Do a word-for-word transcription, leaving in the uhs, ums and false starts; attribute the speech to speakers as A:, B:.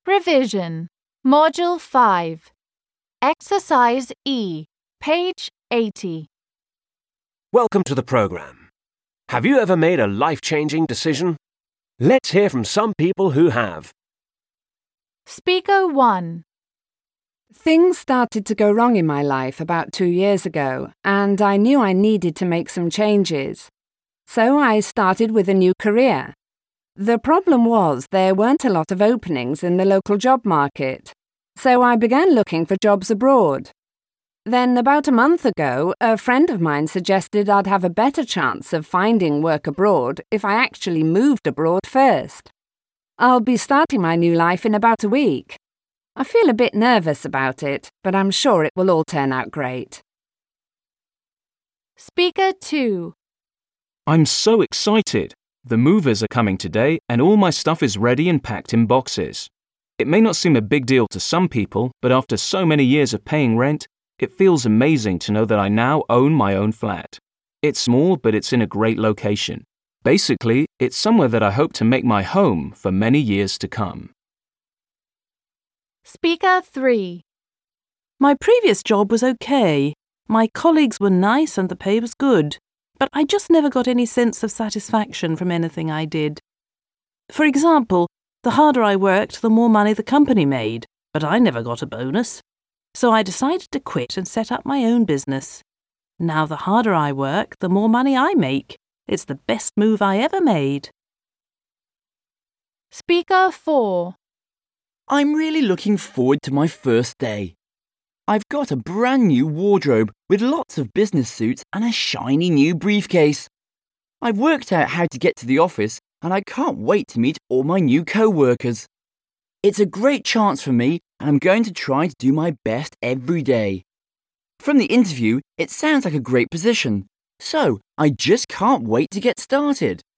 A: Revision. Module five. Exercise E. Page eighty.
B: Welcome to the program. Have you ever made a life-changing decision? Let's hear from some people who have.
A: Speaker one.
C: Things started to go wrong in my life about two years ago, and I knew I needed to make some changes. So I started with a new career. The problem was there weren't a lot of openings in the local job market, so I began looking for jobs abroad. Then about a month ago, a friend of mine suggested I'd have a better chance of finding work abroad if I actually moved abroad first. I'll be starting my new life in about a week. I feel a bit nervous about it, but I'm sure it will all turn out great.
A: Speaker two.
D: I'm so excited. The movers are coming today and all my stuff is ready and packed in boxes. It may not seem a big deal to some people, but after so many years of paying rent, it feels amazing to know that I now own my own flat. It's small, but it's in a great location. Basically, it's somewhere that I hope to make my home for many years to come.
A: Speaker three.
E: My previous job was okay. My colleagues were nice and the pay was good, but I just never got any sense of satisfaction from anything I did. For example, the harder I worked, the more money the company made, but I never got a bonus. So I decided to quit and set up my own business. Now the harder I work, the more money I make. It's the best move I ever made.
A: Speaker four.
F: I'm really looking forward to my first day. I've got a brand new wardrobe with lots of business suits and a shiny new briefcase. I've worked out how to get to the office and I can't wait to meet all my new co-workers. It's a great chance for me and I'm going to try to do my best every day. From the interview, it sounds like a great position, so I just can't wait to get started.